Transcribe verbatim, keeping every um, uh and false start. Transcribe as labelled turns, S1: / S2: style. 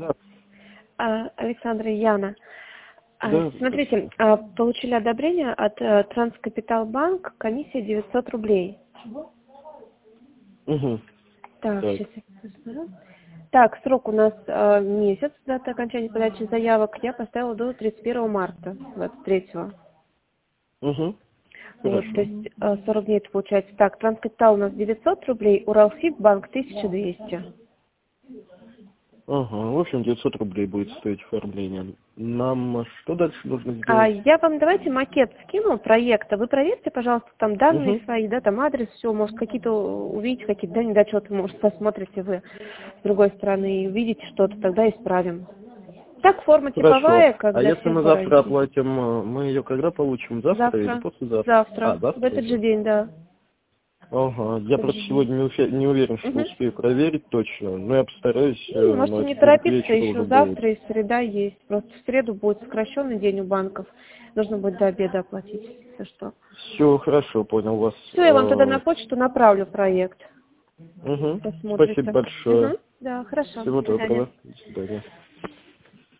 S1: Да.
S2: А, Александра и Яна. А,
S1: Да.
S2: Смотрите, а, получили одобрение от э, Транскапиталбанк, комиссия девятьсот рублей.
S1: Угу.
S2: Так,
S1: Так.
S2: сейчас я посмотрю. Так, срок у нас э, месяц, дата окончания подачи заявок. Я поставила до тридцать первого марта двадцать третьего.
S1: Угу.
S2: Вот, то
S1: Хорошо.
S2: есть э, сорок дней это получается. Так, Транскапитал у нас девятьсот рублей, Уралсиб-банк тысяча двести.
S1: Ага, в общем, девятьсот рублей будет стоить оформление. Нам а что дальше нужно
S2: А
S1: сделать?
S2: я вам давайте макет скину проекта. Вы проверьте, пожалуйста, там данные
S1: Угу.
S2: свои, да, там адрес, все, может, какие-то увидите, какие-то да, недочеты, может, посмотрите вы с другой стороны и увидите что-то, тогда исправим. Так, форма
S1: Хорошо.
S2: типовая, как
S1: А
S2: для
S1: если
S2: всех
S1: мы завтра
S2: гарантий.
S1: оплатим, э, мы ее когда получим? Завтра или
S2: Завтра.
S1: послезавтра? А,
S2: Завтра. В
S1: завтра
S2: этот же
S1: уже.
S2: день, да.
S1: Ага.
S2: В
S1: Я
S2: тот
S1: просто
S2: же день.
S1: сегодня не, уфе- не уверен, что
S2: Угу.
S1: успею проверить точно. Но я постараюсь,
S2: Ну,
S1: э,
S2: можете
S1: но
S2: не
S1: это будет к
S2: торопиться,
S1: вечеру уже
S2: еще
S1: будет.
S2: завтра и среда есть. Просто в среду будет сокращенный день у банков. Нужно будет до обеда оплатить, если что.
S1: Все, хорошо, понял вас.
S2: Все, я вам тогда на
S1: Э,
S2: почту направлю проект.
S1: Угу. Спасибо
S2: Посмотрите.
S1: большое.
S2: Угу. Да, хорошо.
S1: Всего
S2: До свидания.
S1: доброго. До свидания.